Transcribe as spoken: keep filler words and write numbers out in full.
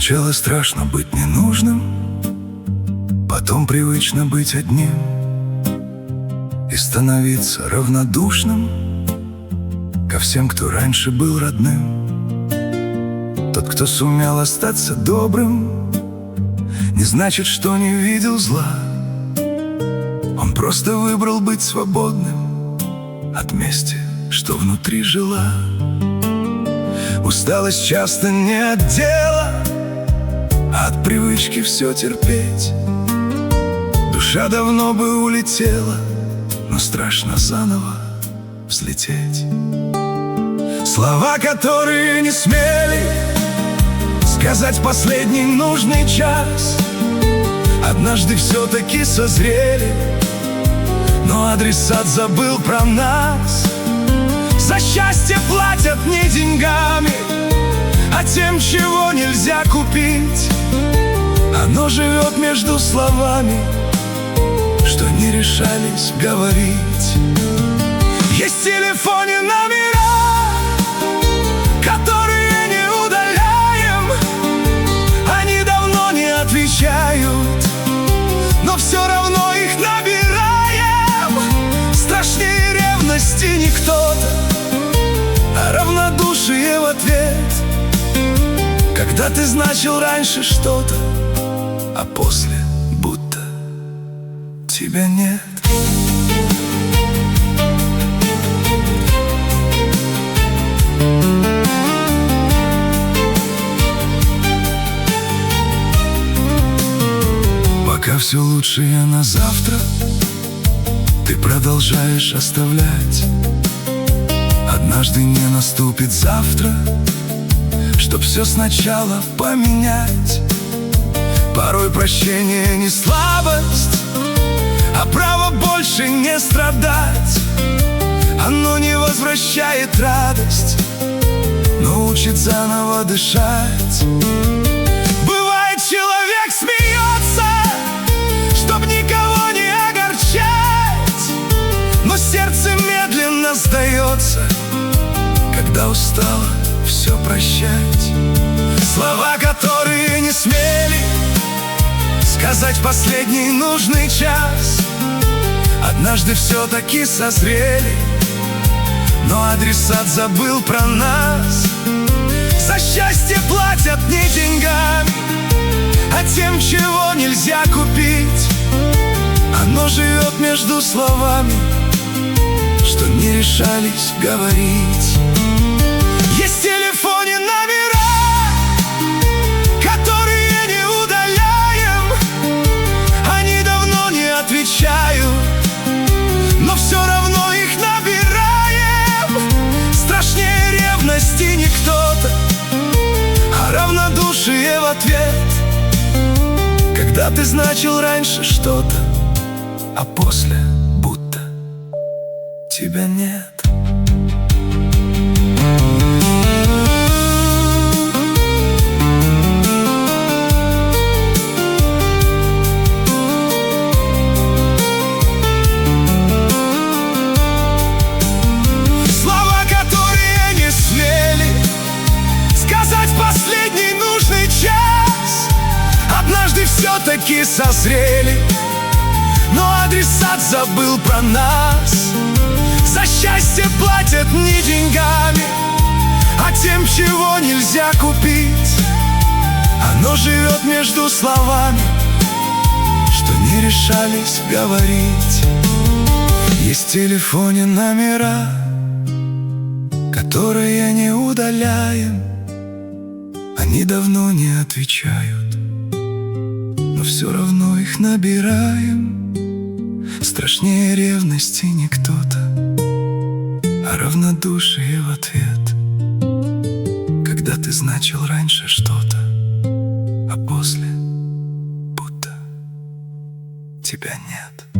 Сначала страшно быть ненужным, потом привычно быть одним и становиться равнодушным ко всем, кто раньше был родным. Тот, кто сумел остаться добрым, не значит, что не видел зла. Он просто выбрал быть свободным от мести, что внутри жила. Усталость часто не от дела, а от привычки все терпеть. Душа давно бы улетела, но страшно заново взлететь. Слова, которые не смели сказать последний нужный час, однажды все-таки созрели, но адресат забыл про нас. За счастье платят не деньгами, а тем, чего нельзя купить. Оно живет между словами, что не решались говорить. Есть в телефоне номера, которые не удаляем. Они давно не отвечают, но все равно их набираем. Страшнее ревности не кто-то, а равнодушие в ответ. Когда ты значил раньше что-то, а после будто тебя нет. Пока все лучшее на завтра ты продолжаешь оставлять. Однажды не наступит завтра, чтоб все сначала поменять. Порой прощение не слабость, а право больше не страдать. Оно не возвращает радость, но учит заново дышать. Бывает, человек смеется, чтоб никого не огорчать, но сердце медленно сдается, когда устало все прощать. Слова, которые не смели сказать последний нужный час, однажды все-таки созрели, но адресат забыл про нас. За счастье платят не деньгами, а тем, чего нельзя купить. Оно живет между словами, что не решались говорить. Есть в телефоне номера, которые не удаляем. Они давно не отвечают, но все равно их набираем. Страшнее ревности не кто-то, а равнодушие в ответ. Когда ты значил раньше что-то, а после будто тебя нет. Слова, которые не смели сказать последний нужный час, однажды все-таки созрели, но адресат забыл про нас. За счастье платят не деньгами, а тем, чего нельзя купить. Оно живет между словами, что не решались говорить. Есть в телефоне номера, которые не удаляем. Они давно не отвечают, но все равно их набираем. Страшнее ревности не кто-то, а равнодушие в ответ. Когда ты значил раньше что-то, а после будто тебя нет.